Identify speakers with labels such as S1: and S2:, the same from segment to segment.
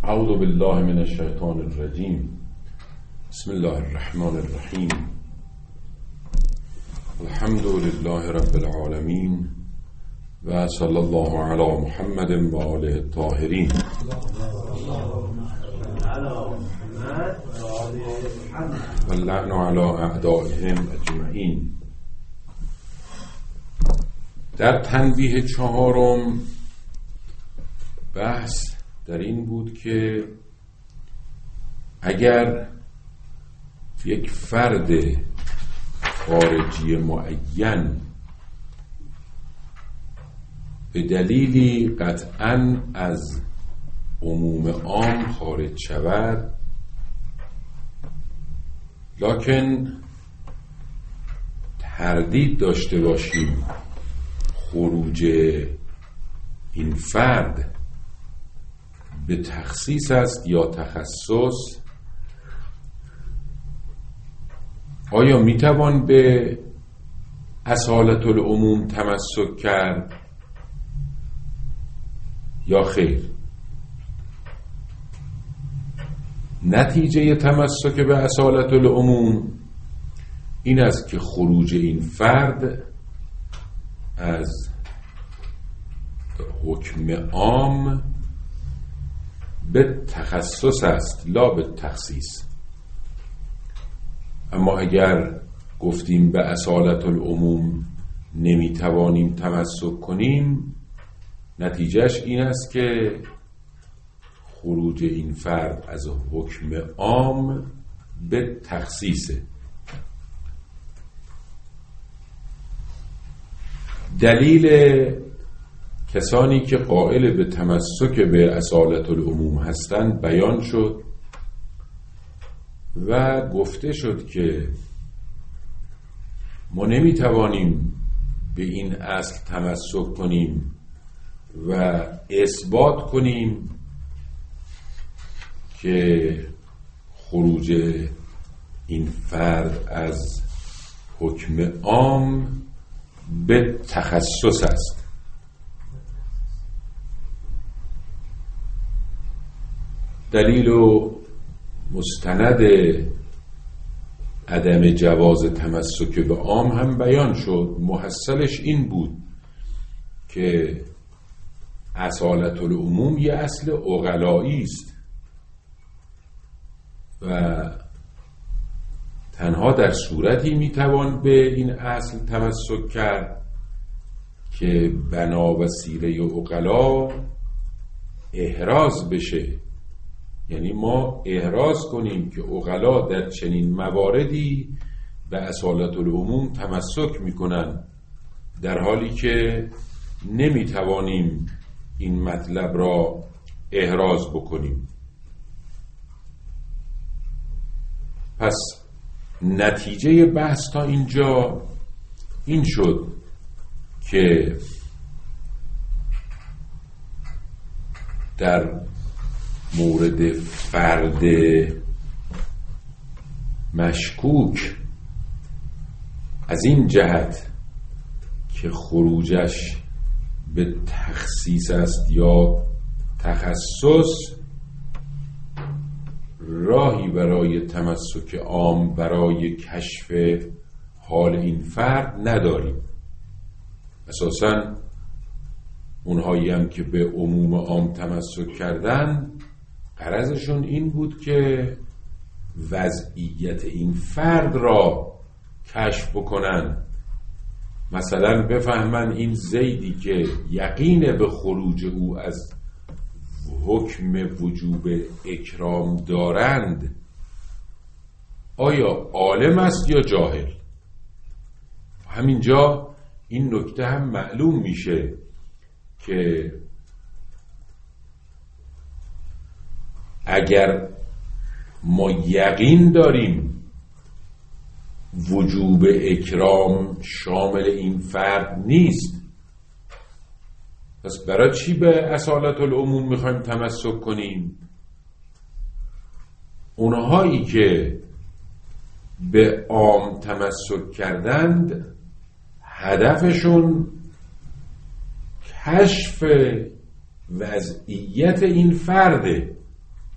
S1: اعوذ بالله من الشیطان الرجیم. بسم الله الرحمن الرحیم. الحمد لله رب العالمین و صلی الله علی محمد و آله الطاهرین. و اللعن علی اعدائهم اجمعین. در تنبیه چهارم بحث در این بود که اگر یک فرد خارجی معین به دلیلی قطعاً از عموم عام خارج شود، لکن تردید داشته باشیم خروج این فرد به تخصیص است یا تخصص، آیا میتوان به اصالت العموم تمسک کرد یا خیر؟ نتیجه تمسک به اصالت العموم این است که خروج این فرد از حکم عام به تخصص است لا به تخصیص. اما اگر گفتیم به اصالت العموم نمیتوانیم تمسک کنیم، نتیجهش این است که خروج این فرد از حکم عام به تخصیصه. دلیل کسانی که قائل به تمسک به اصالت العموم هستند بیان شد و گفته شد که ما نمیتوانیم به این اصل تمسک کنیم و اثبات کنیم که خروج این فرد از حکم عام به تخصص است. دلیل و مستند عدم جواز تمسک به عام هم بیان شد. محصلش این بود که اصالت العموم یه اصل عقلایی است و تنها در صورتی میتوان به این اصل تمسک کرد که بنا و سیره عقلا احراز بشه، یعنی ما احراز کنیم که عقلا در چنین مواردی به اصالت العموم تمسک میکنن، در حالی که نمیتوانیم این مطلب را احراز بکنیم. پس نتیجه بحث تا اینجا این شد که در مورد فرد مشکوک از این جهت که خروجش به تخصیص است یا تخصص، راهی برای تمسک عام برای کشف حال این فرد نداریم. اساساً اونهایی هم که به عموم عام تمسک کردن غرضشون این بود که وضعیت این فرد را کشف بکنن. مثلا بفهمن این زیدی که یقین به خروج او از حکم وجوب اکرام دارند آیا عالم است یا جاهل. همینجا این نکته هم معلوم میشه که اگر ما یقین داریم وجوب اکرام شامل این فرد نیست، پس برای چی به اصالت العموم میخوایم تمسک کنیم؟ اونهایی که به عام تمسک کردند هدفشون کشف وضعیت این فرده،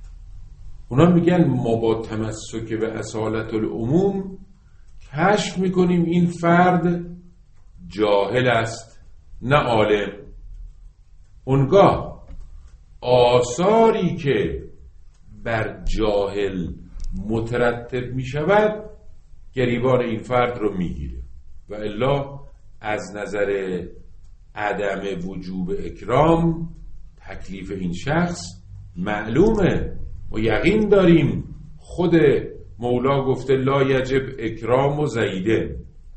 S1: اونا میگن ما با تمسک به اصالت العموم کشف میکنیم این فرد جاهل است نه عالم. اونگاه آثاری که بر جاهل مترتب میشود گریبان این فرد رو میگیره و الا از نظر عدم وجوب اکرام تکلیف این شخص معلومه. ما یقین داریم خود مولا گفته لا یجب اکرام و زیده.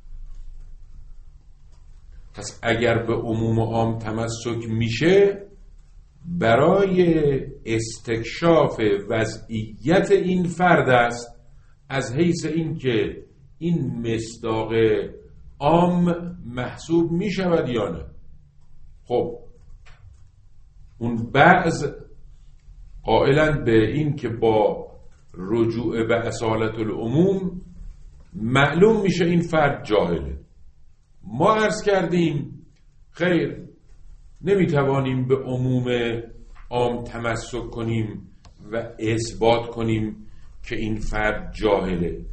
S1: پس اگر به عموم و عام تمسک میشه برای استکشاف وضعیت این فرد است، از حیث این که این مصداق عام محسوب میشود یا نه. خب اون بعض قائلند به این که با رجوع به اصالت العموم معلوم میشه این فرد جاهله. ما عرض کردیم خیر، نمیتوانیم به عموم عام تمسک کنیم و اثبات کنیم که این فرد جاهله،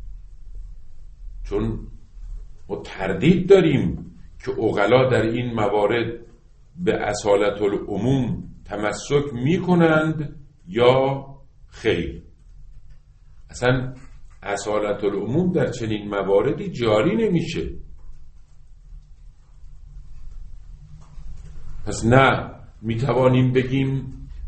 S1: چون ما تردید داریم که عقلا در این موارد به اصالت العموم تمسک میکنند یا خیر. اصلا اصالت العموم در چنین مواردی جاری نمیشه. پس نه میتوانیم بگیم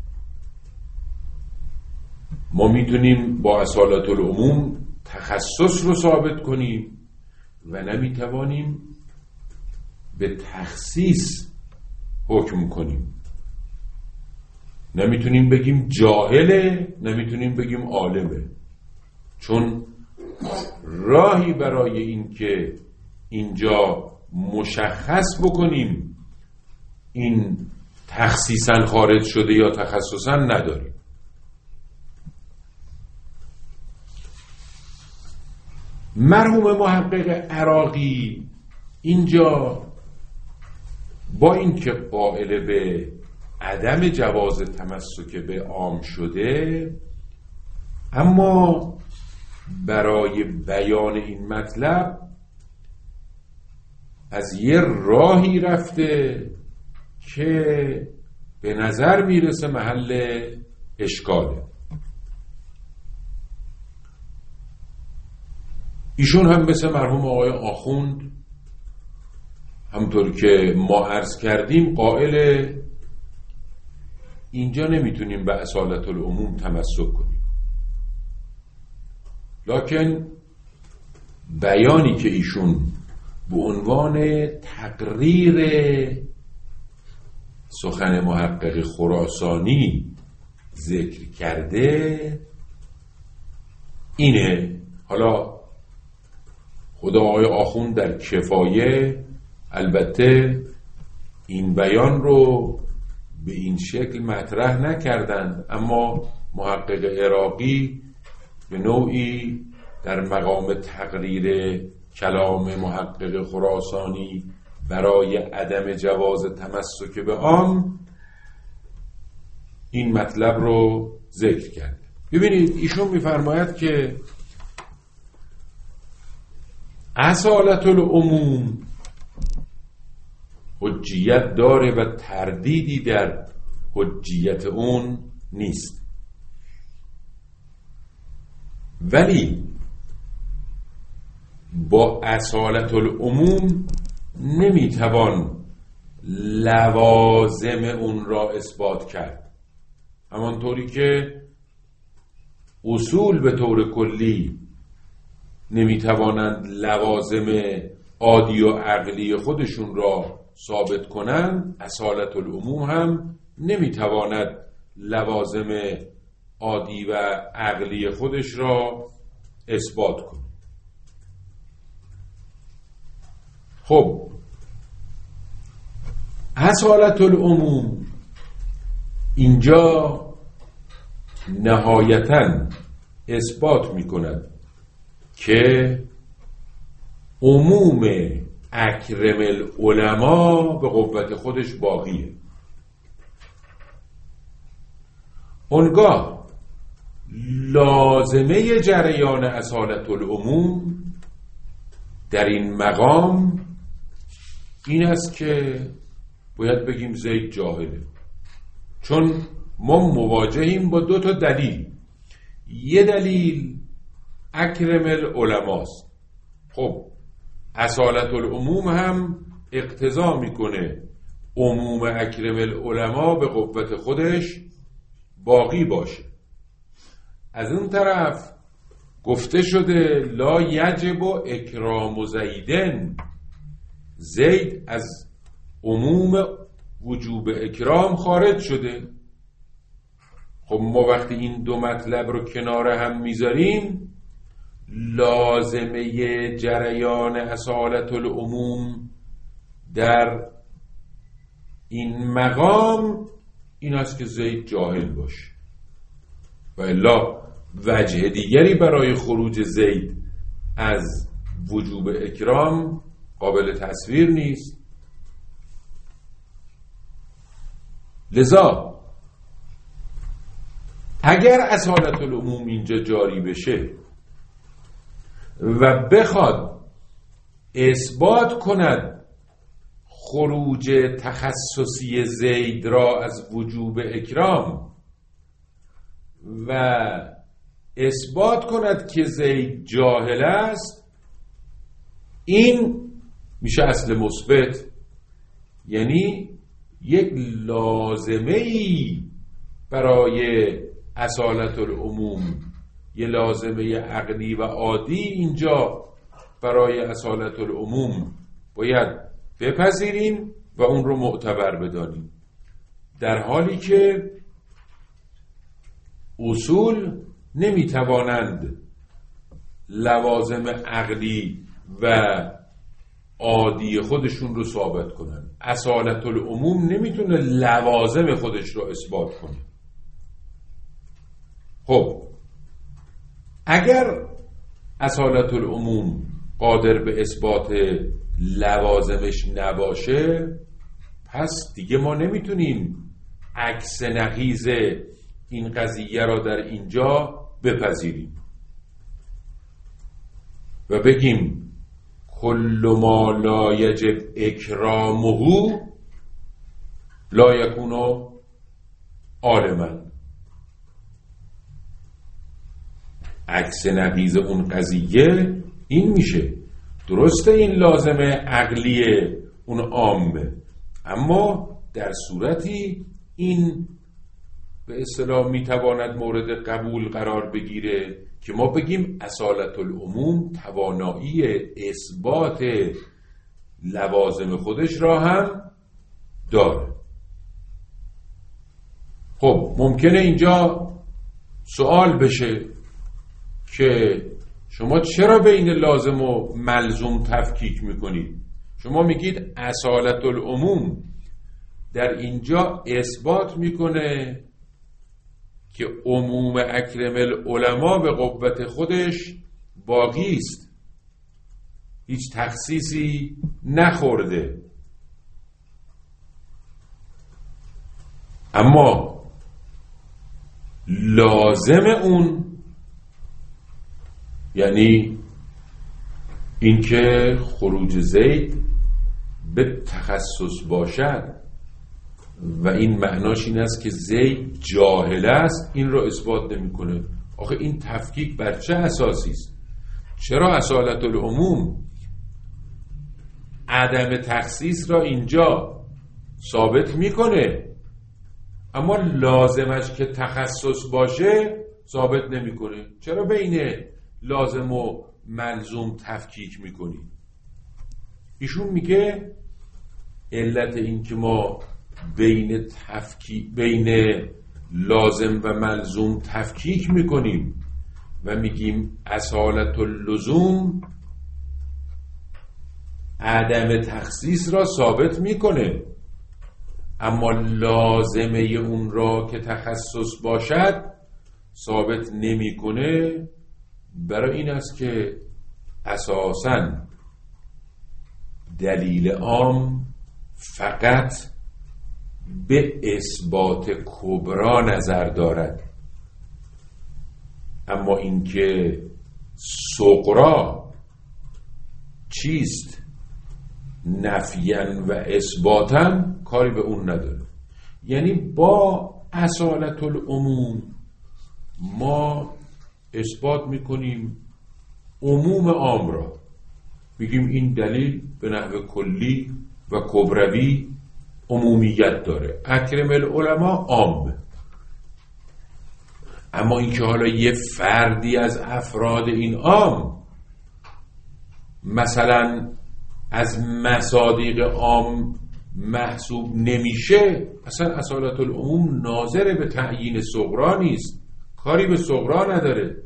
S1: ما میتونیم با اصالت العموم تخصص رو ثابت کنیم و نمیتوانیم به تخصیص حکم کنیم. نمیتونیم بگیم جاهله، نمیتونیم بگیم عالمه، چون راهی برای این که اینجا مشخص بکنیم این تخصیصاً خارج شده یا تخصصاً نداریم. مرحوم محقق عراقی اینجا با اینکه قائل به عدم جواز تمسک به عام شده، اما برای بیان این مطلب از یه راهی رفته که به نظر میرسه محل اشکاله. ایشون هم مثل مرحوم آقای آخوند همطور که ما عرض کردیم قائل اینجا نمیتونیم به اصالت العموم تمسک کنیم، لکن بیانی که ایشون به عنوان تقریر سخن محقق خراسانی ذکر کرده اینه. حالا خدا آقای آخوند در کفایه البته این بیان رو به این شکل مطرح نکردند، اما محقق عراقی به نوعی در مقام تقریر کلام محقق خراسانی برای عدم جواز تمسک به عام این مطلب رو ذکر کرد. ببینید ایشون میفرماید که اصالت العموم حجیت داره و تردیدی در حجیت اون نیست، ولی با اصالت العموم نمیتوان لوازم اون را اثبات کرد. همانطوری که اصول به طور کلی نمیتوانند لوازم عادی و عقلی خودشون را ثابت کنند، اصالت العموم هم نمیتواند لوازم عادی و عقلی خودش را اثبات کنه. خب اصالت العموم اینجا نهایتاً اثبات میکند که عموم اکرم العلماء به قوت خودش باقیه. اونگاه لازمه جریان اصالت العموم در این مقام این است که باید بگیم زید جاهله، چون ما مواجهیم با دو تا دلیل. یه دلیل اکرم العلماست. خب اصالت العموم هم اقتضا میکنه عموم اکرم العلما به قوت خودش باقی باشه. از اون طرف گفته شده لا یجب اکرام زیدن، زید از عموم وجوب اکرام خارج شده. خب ما وقتی این دو مطلب رو کنار هم میذاریم، لازمه جریان اصالت العموم در این مقام این است که زید جاهل باشه، و الا وجه دیگری برای خروج زید از وجوب اکرام قابل تصویر نیست. لذا اگر اصالت العموم اینجا جاری بشه و بخواد اثبات کند خروج تخصصی زید را از وجوب اکرام و اثبات کند که زید جاهل است، این میشه اصل مثبت، یعنی یک لازمه‌ای برای اصالت العموم، یه لازمه عقلی و عادی اینجا برای اصالت العموم باید بپذیریم و اون رو معتبر بدانیم، در حالی که اصول نمیتوانند لوازم عقلی و عادی خودشون رو ثابت کنن. اصالت العموم نمیتونه لوازم خودش رو اثبات کنه. خب اگر اصالت العموم قادر به اثبات لوازمش نباشه، پس دیگه ما نمیتونیم عکس نقیض این قضیه را در اینجا بپذیریم و بگیم کل ما لا یجب اکرامه لا یکون عالما. عکس نقیض اون قضیه این میشه. درسته این لازمه عقلیه اون عامه، اما در صورتی این به اصطلاح میتواند مورد قبول قرار بگیره که ما بگیم اصالت العموم توانایی اثبات لوازم خودش را هم داره. خب ممکنه اینجا سوال بشه که شما چرا بین لازم و ملزوم تفکیک میکنید؟ شما میگید اصالت العموم در اینجا اثبات میکنه که عموم اکرم العلما به قوت خودش باقی است، هیچ تخصیصی نخورده. اما لازم اون یعنی اینکه خروج زید به تخصص باشد و این معناش این است که زید جاهل است، این رو اثبات نمی‌کنه. آخه این تفکیک بر چه اساسی است؟ چرا اصالت العموم عدم تخصیص را اینجا ثابت میکنه اما لازمش که تخصص باشه ثابت نمیکنه؟ چرا بین لازم و ملزوم تفکیک میکنی؟ ایشون میگه علت این که ما بین لازم و ملزوم تفکیک میکنیم و میگیم اصالت اللزوم عدم تخصیص را ثابت میکنه، اما لازمه اون را که تخصص باشد ثابت نمیکنه، برای این است که اساساً دلیل عام فقط به اثبات کبرا نظر دارد اما اینکه صغرا چیست نفیاً و اثباتاً کاری به اون نداره. یعنی با اصالت العموم ما اثبات میکنیم عموم عام را، میگیم این دلیل به نحو کلی و کبروی عمومیت داره، اکرم العلماء عام. اما اینکه حالا یه فردی از افراد این عام مثلا از مصادیق عام محسوب نمیشه، اصلا اصالت العموم ناظر به تعیین صغرا نیست، کاری به صغرا نداره.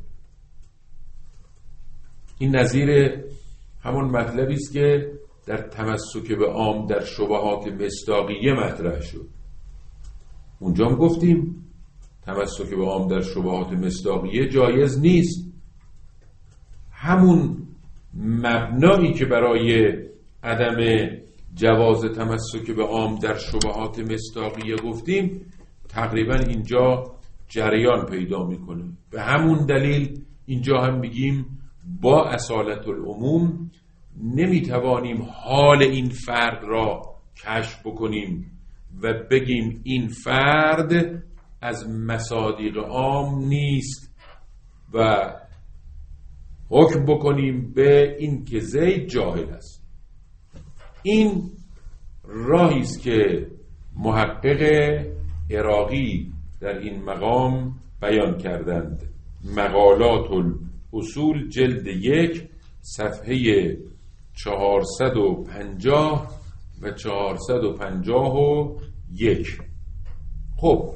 S1: این نظیر همون مطلبی است که در تمسک به عام در شبهات مصداقیه مطرح شد. اونجا هم گفتیم تمسک به عام در شبهات مصداقیه جایز نیست. همون مبنایی که برای عدم جواز تمسک به عام در شبهات مصداقیه گفتیم تقریبا اینجا جریان پیدا میکنه. به همون دلیل اینجا هم میگیم با اصالت العموم نمیتوانیم حال این فرد را کشف بکنیم و بگیم این فرد از مصادیق عام نیست و حکم بکنیم به این که زید جاهل است. این راهی است که محقق عراقی در این مقام بیان کردند. مقالات الاصول جلد 1 صفحه 450 و 451. خب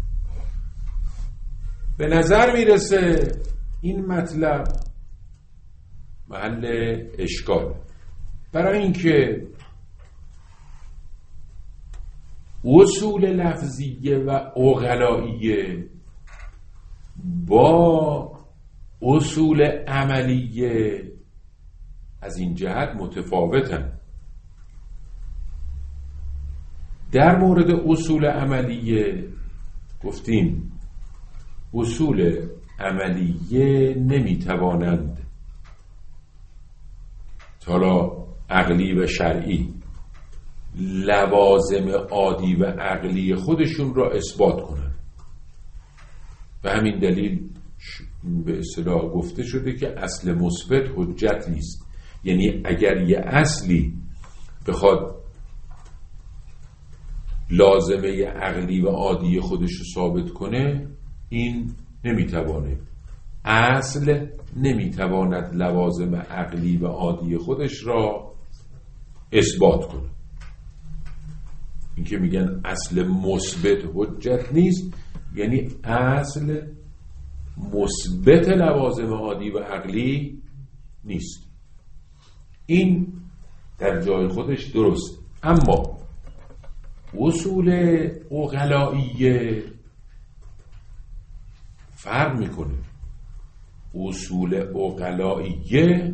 S1: به نظر میرسه این مطلب محل اشکال، برای اینکه اصول لفظیه و عقلائیه با اصول عملیه از این جهت متفاوتن. در مورد اصول عملیه گفتیم اصول عملیه نمیتوانند حالا عقلی و شرعی لوازم عادی و عقلی خودشون را اثبات کنند. به همین دلیل به اصطلاح گفته شده که اصل مثبت حجت نیست. یعنی اگر یه اصلی بخواد لازمه عقلی و عادی خودش رو ثابت کنه این نمیتوانه. اصل نمیتواند لوازم عقلی و عادی خودش را اثبات کنه. این که میگن اصل مثبت حجت نیست یعنی اصل مثبت لوازم عادی و عقلی نیست. این در جای خودش درست. اما اصول عقلائیه فرق میکنه. اصول عقلائیه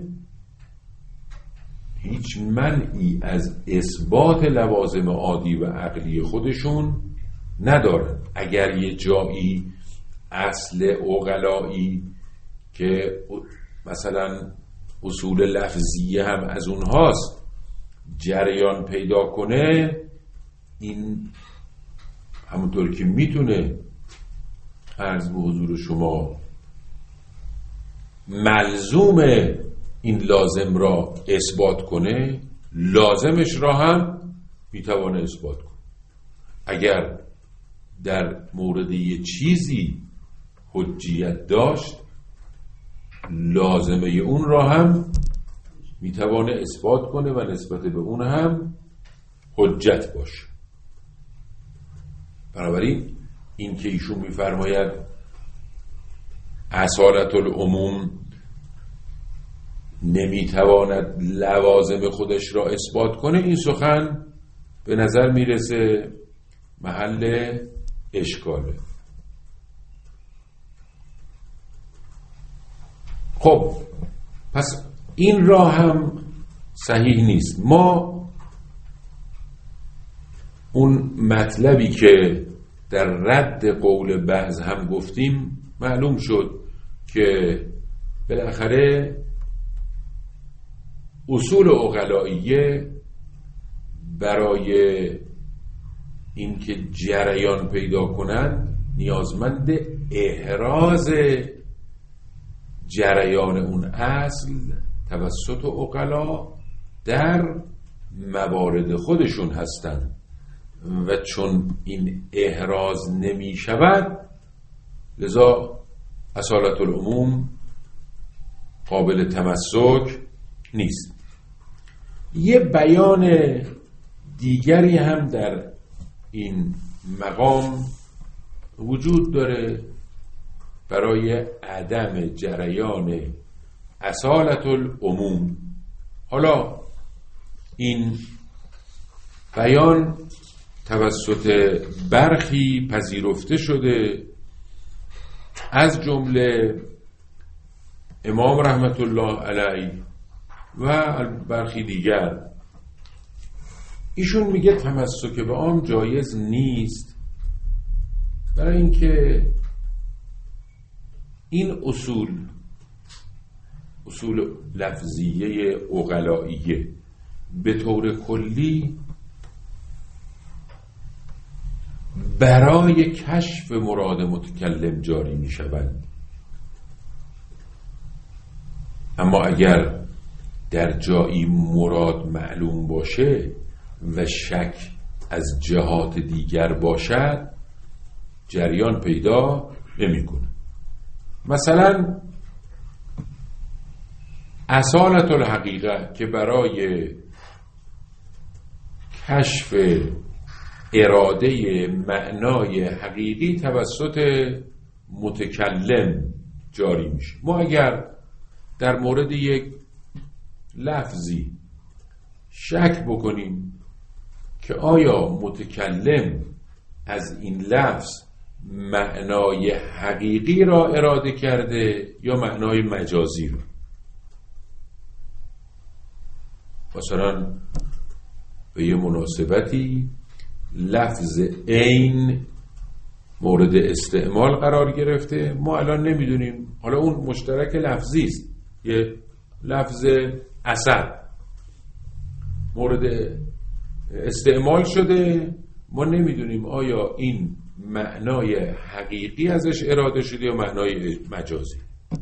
S1: هیچ منعی از اثبات لوازم عادی و عقلی خودشون ندارن. اگر یه جایی اصل عقلایی که مثلا اصول لفظیه هم از اونهاست جریان پیدا کنه، این همونطور که میتونه عرض به حضور شما ملزوم این لازم را اثبات کنه، لازمش را هم میتوانه اثبات کنه. اگر در مورد یه چیزی حجیت داشت لازمه اون را هم میتوانه اثبات کنه و نسبت به اون هم حجت باشه. بنابراین این که ایشون میفرماید اصالت العموم نمیتواند لوازم خودش را اثبات کنه، این سخن به نظر میرسه محل اشکاله. خب پس این راه هم صحیح نیست. ما اون مطلبی که در رد قول بعض هم گفتیم معلوم شد که بالاخره اصول عقلائیه برای اینکه جریان پیدا کنند نیازمند احراز جریان اون اصل توسط عقلا در موارد خودشون هستند و چون این احراز نمی شود لذا اصالت العموم قابل تمسک نیست. یه بیان دیگری هم در این مقام وجود داره برای عدم جریان اصالت العموم. حالا این بیان توسط برخی پذیرفته شده از جمله امام رحمت الله علیه و برخی دیگر. ایشون میگه تمسک به عام جایز نیست برای اینکه این اصول لفظیه عقلائیه به طور کلی برای کشف مراد متکلم جاری می شوند، اما اگر در جایی مراد معلوم باشه و شک از جهات دیگر باشد جریان پیدا نمی کنه. مثلا اصالت الحقیقه که برای کشف اراده معنای حقیقی توسط متکلم جاری میشه. ما اگر در مورد یک لفظی شک بکنیم که آیا متکلم از این لفظ معنای حقیقی را اراده کرده یا معنای مجازی را، مثلا به یه مناسبتی لفظ عین مورد استعمال قرار گرفته، ما الان نمیدونیم، حالا اون مشترک لفظی است، یه لفظ اسد مورد استعمال شده، ما نمیدونیم آیا این معنای حقیقی ازش اراده شده یا معنای مجازی.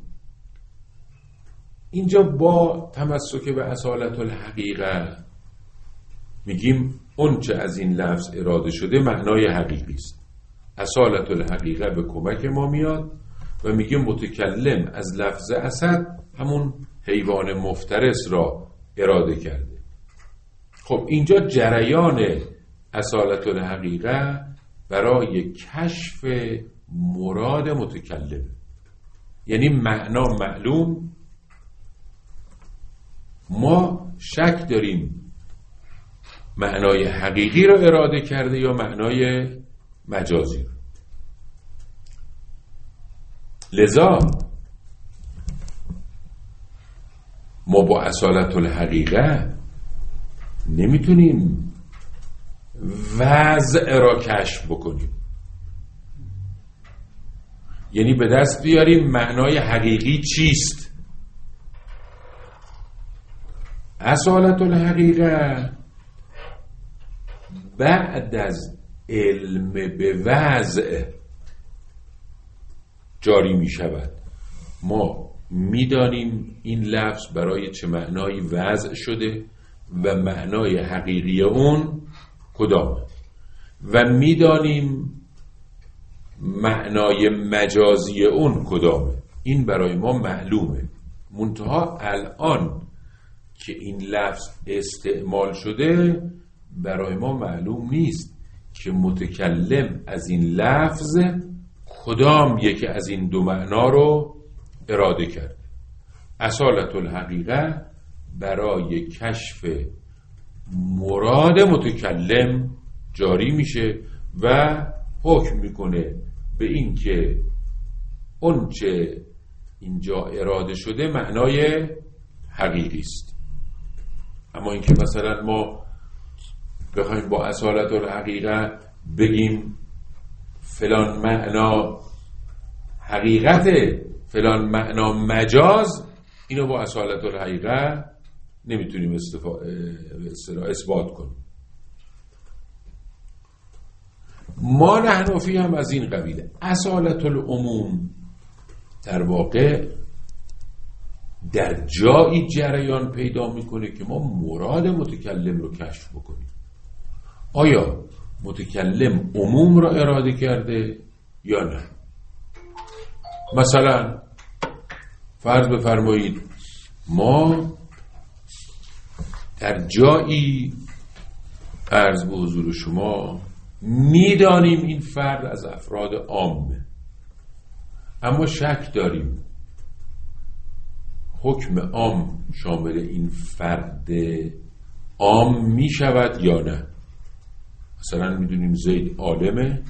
S1: اینجا با تمسک به اصالت الحقیقه میگیم اون چه از این لفظ اراده شده معنای حقیقی است. اصالت الحقیقه به کمک ما میاد و میگه متکلم از لفظ اسد همون حیوان مفترس را اراده کرده. خب اینجا جریان اصالت الحقیقه برای کشف مراد متکلم، یعنی معنا معلوم، ما شک داریم معنای حقیقی را اراده کرده یا معنای مجازی را. لذا ما با اصالت الحقیقه نمیتونیم وضع را کشف بکنیم، یعنی به دست بیاریم معنای حقیقی چیست. اصالت الحقیقه بعد از علم به وضع جاری می شود. ما میدانیم این لفظ برای چه معنایی وضع شده و معنای حقیقی اون کدامه و میدانیم معنای مجازی اون کدامه. این برای ما معلومه، منتها الان که این لفظ استعمال شده برای ما معلوم نیست که متکلم از این لفظ کدام یکی از این دو معنا رو اراده کرده. اصالت الحقیقه برای کشف مراد متکلم جاری میشه و حکم میکنه به این که اون چه اینجا اراده شده معنای حقیقی است. اما اینکه مثلا ما بخوایم با اصالت الحقیقه بگیم فلان معنا حقیقته، فلان معنا مجاز، اینو با اصالت الحقیقه نمیتونیم اثبات کنیم. ما نحنفی هم از این قبیله. اصالت العموم در واقع در جایی جریان پیدا میکنه که ما مراد متکلم رو کشف بکنیم. آیا متکلم عموم را اراده کرده یا نه؟ مثلا فرض بفرمایید ما در جایی عرض به حضور شما میدانیم این فرد از افراد عامه، اما شک داریم حکم عام شامل این فرد عام می شود یا نه. مثلا میدونیم زید عالمه،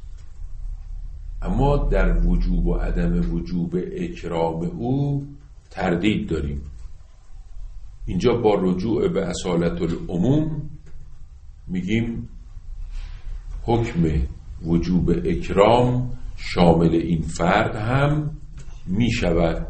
S1: اما در وجوب و عدم وجوب اکرام او تردید داریم. اینجا با رجوع به اصالت العموم میگیم حکم وجوب اکرام شامل این فرد هم می شود.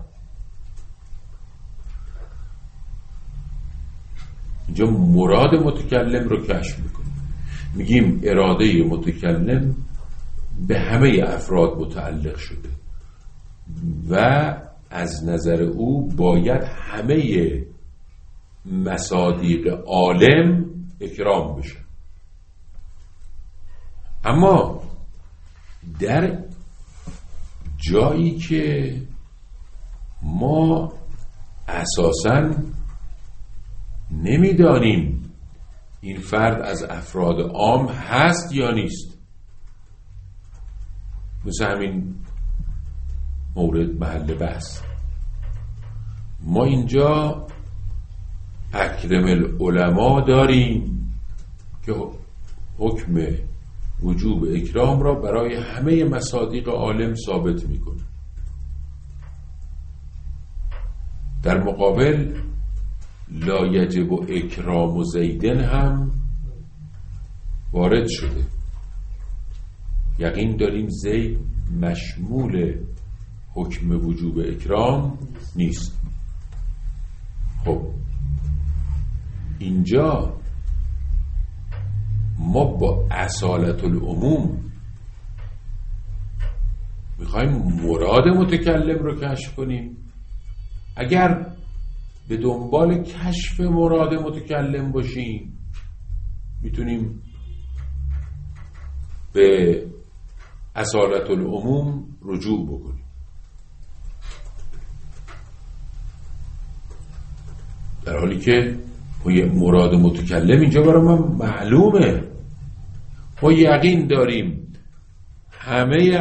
S1: اینجا مراد متکلم رو کشف میکنیم، میگیم اراده متکلم به همه افراد متعلق شده و از نظر او باید همه مصادیق عالم اکرام بشه. اما در جایی که ما اساساً نمیدانیم این فرد از افراد عام هست یا نیست، مثل همین مورد محل بحث، ما اینجا اکرم العلماء داریم که حکم وجوب اکرام را برای همه مصادیق عالم ثابت میکنه. در مقابل لا یجب اکرام زیدن هم وارد شده. یقین داریم زید مشمول حکم وجوب اکرام نیست. خب اینجا ما با اصالت العموم میخوایم مراد متکلم رو کشف کنیم. اگر به دنبال کشف مراد متکلم باشیم میتونیم به اصالت العموم رجوع بکنیم. در حالی که مراد متکلم اینجا برای ما معلومه، ما یقین داریم همه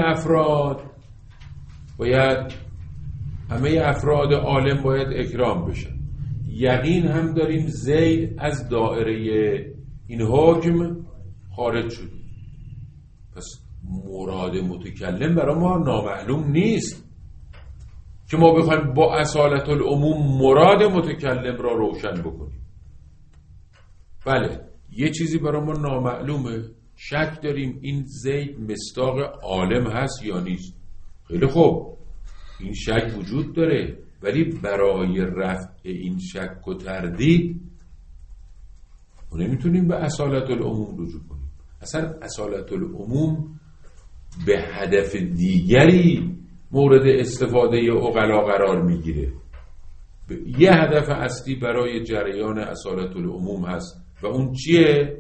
S1: افراد عالم باید اکرام بشن. یقین هم داریم زید از دائره این حکم خارج شد. پس مراد متکلم برای ما نامعلوم نیست که ما بخوایم با اصالت العموم مراد متکلم را روشن بکنیم. بله یه چیزی برای ما نامعلومه، شک داریم این زید مصداق عالم هست یا نیست. خیلی خوب، این شک وجود داره، ولی برای رفع این شک و تردید ما نمیتونیم به اصالت العموم رجوع کنیم. اصلا اصالت العموم به هدف دیگری مورد استفاده عقلا قرار میگیره. یه هدف اصلی برای جریان اصالت العموم هست و اون چیه؟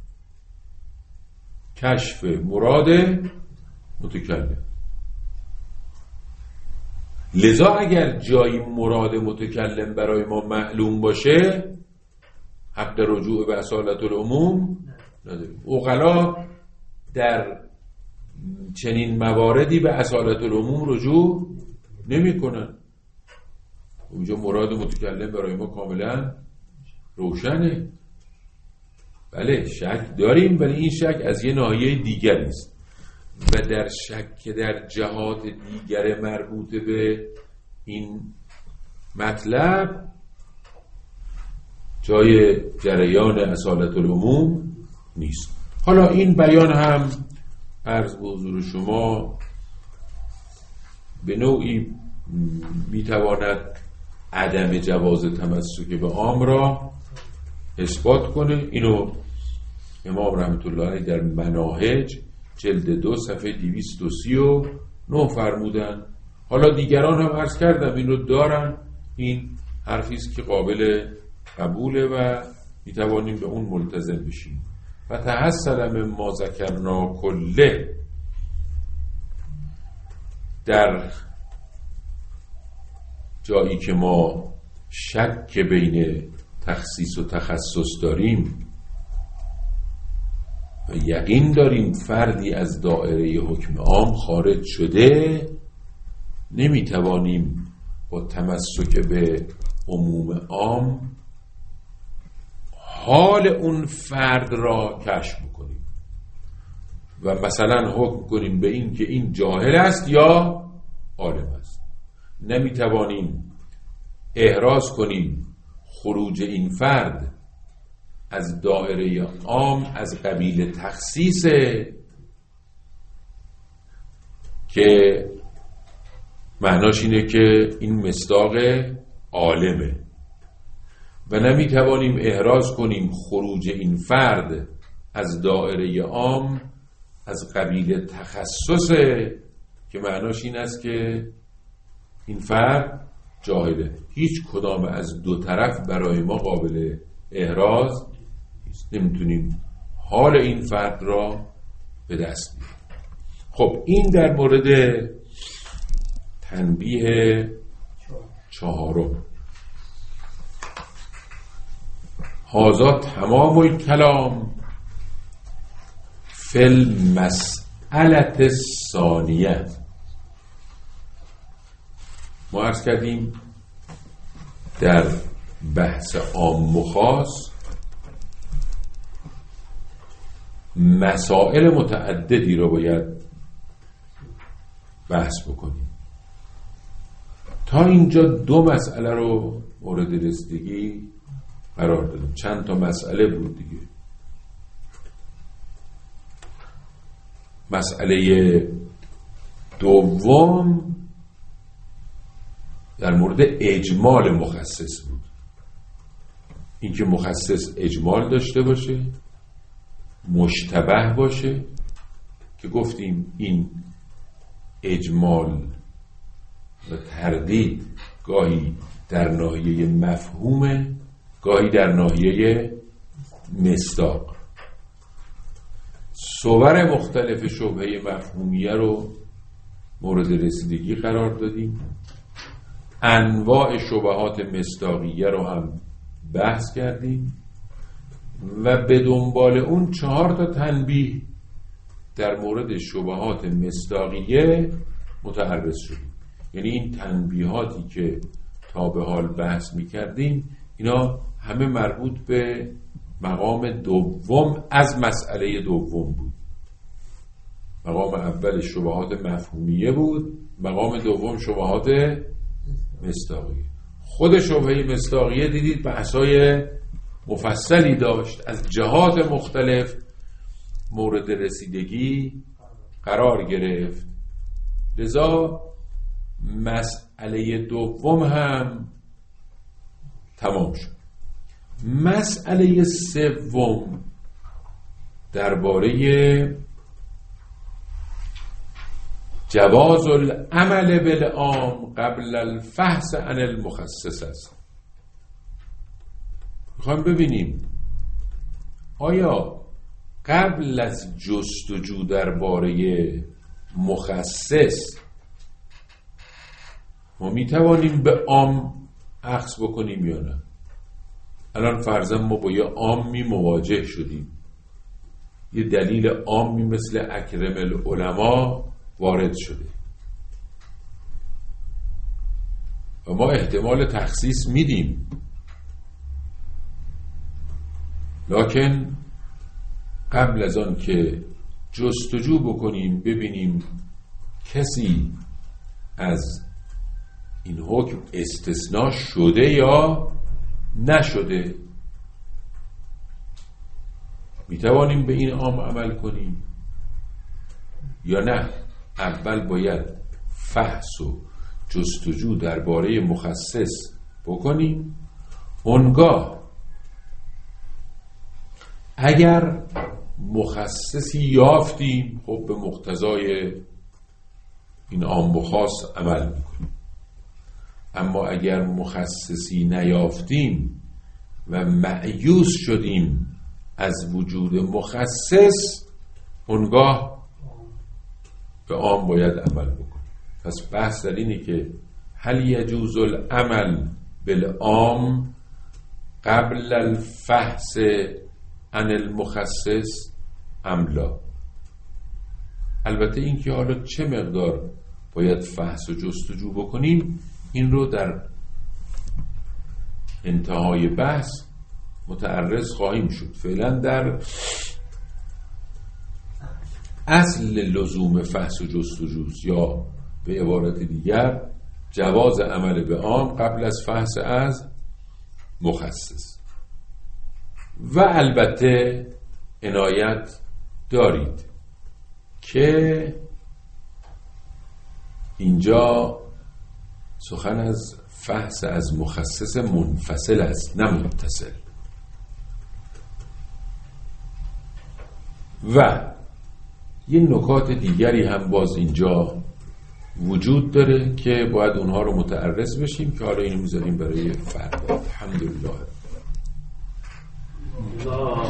S1: کشف مراد متکلم. لذا اگر جایی مراد متکلم برای ما معلوم باشه حق رجوع به اصالت العموم نداریم. عقلا در چنین مواردی به اصالت العموم رجوع نمی کنن. اونجا مراد متکلم برای ما کاملا روشنه. بله شک داریم، ولی این شک از یه ناحیه دیگر است و در شک که در جهات دیگر مربوط به این مطلب جای جریان اصالت العموم نیست. حالا این بیان هم عرض به حضور شما به نوعی میتواند عدم جواز تمسک به عام را اثبات کنه. اینو امام رحمت الله علیه در مناهج جلد 2 صفحه 239 فرمودن. حالا دیگران هم عرض کردم این رو دارن، این حرفی است که قابل قبوله و میتوانیم به اون ملتزم بشیم. و تحصل من ما ذکرنا کله، در جایی که ما شک بین تخصیص و تخصص داریم و یقین داریم فردی از دایره حکم عام خارج شده، نمیتوانیم با تمسک به عموم عام حال اون فرد را کشف کنیم و مثلا حکم کنیم به این که این جاهل است یا عالم است. نمیتوانیم احراز کنیم خروج این فرد از دایره عام از قبیل تخصیص که معناش اینه که این مصداق عالمه، و نمیتوانیم احراز کنیم خروج این فرد از دایره عام از قبیل تخصص که معناش این است که این فرد جاهله. هیچ کدام از دو طرف برای ما قابل احراز نیست، نمیتونیم حال این فرد را به دست بیاریم. خب این در مورد تنبیه 4. هذا تمام الکلام فی المسئله الثانیه. ما عرض کردیم در بحث عام و خاص مسائل متعددی رو باید بحث بکنیم. تا اینجا 2 مسئله رو مورد رسیدگی قرار دادیم، چند تا مسئله بود دیگه. مسئله دوم در مورد اجمال مخصص بود، اینکه مخصص اجمال داشته باشه، مشتبه باشه، که گفتیم این اجمال و تردید گاهی در ناحیه مفهومه، گاهی در ناحیه مصداق. صور مختلف شبهه مفهومیه رو مورد رسیدگی قرار دادیم. انواع شبهات مصداقیه رو هم بحث کردیم و به دنبال اون 4 تا تنبیه در مورد شبهات مصداقیه متعرض شدیم. یعنی این تنبیهاتی که تا به حال بحث می کردیم اینا همه مربوط به مقام دوم از مسئله دوم بود. مقام اول شبهات مفهومیه بود، مقام دوم شبهات مصداقیه. خود شبهه مصداقیه دیدید بحثای مفصلی داشت، از جهات مختلف مورد رسیدگی قرار گرفت. لذا مسئله دوم هم تمام شد. مسئله سوم درباره جواز العمل بالعام قبل الفحص عن المخصص است. میخوایم ببینیم آیا قبل از جستجو درباره مخصص ما میتوانیم به عام اخذ بکنیم یا نه؟ الان فرضاً ما با یه عامی مواجه شدیم، یه دلیل عامی مثل اکرم العلماء وارد شده و ما احتمال تخصیص میدیم، لکن قبل از آن که جستجو بکنیم ببینیم کسی از این حکم استثناء شده یا نشده، میتوانیم به این عام عمل کنیم یا نه؟ اول باید فحص و جستجو درباره مخصص بکنیم، اونگاه اگر مخصصی یافتیم خب به مقتضای این عام و خاص عمل میکنیم. اما اگر مخصصی نیافتیم و مأیوس شدیم از وجود مخصص، اونگاه به عام باید عمل بکنیم. پس بحث در اینه که هل یجوز العمل بالعام قبل الفحص عن المخصص ام لا. البته این که حالا چه مقدار باید فحص و جستجو بکنیم این رو در انتهای بحث متعرض خواهیم شد. فعلا در اصل لزوم فحص و جستجو، یا به عبارت دیگر جواز عمل به عام قبل از فحص از مخصص. و البته عنایت دارید که اینجا سخن از فحص از مخصص منفصل است نه متصل. و یه نکات دیگری هم باز اینجا وجود داره که باید اونها رو متعرض بشیم که حالا اینو میذاریم برای فردا. الحمدلله.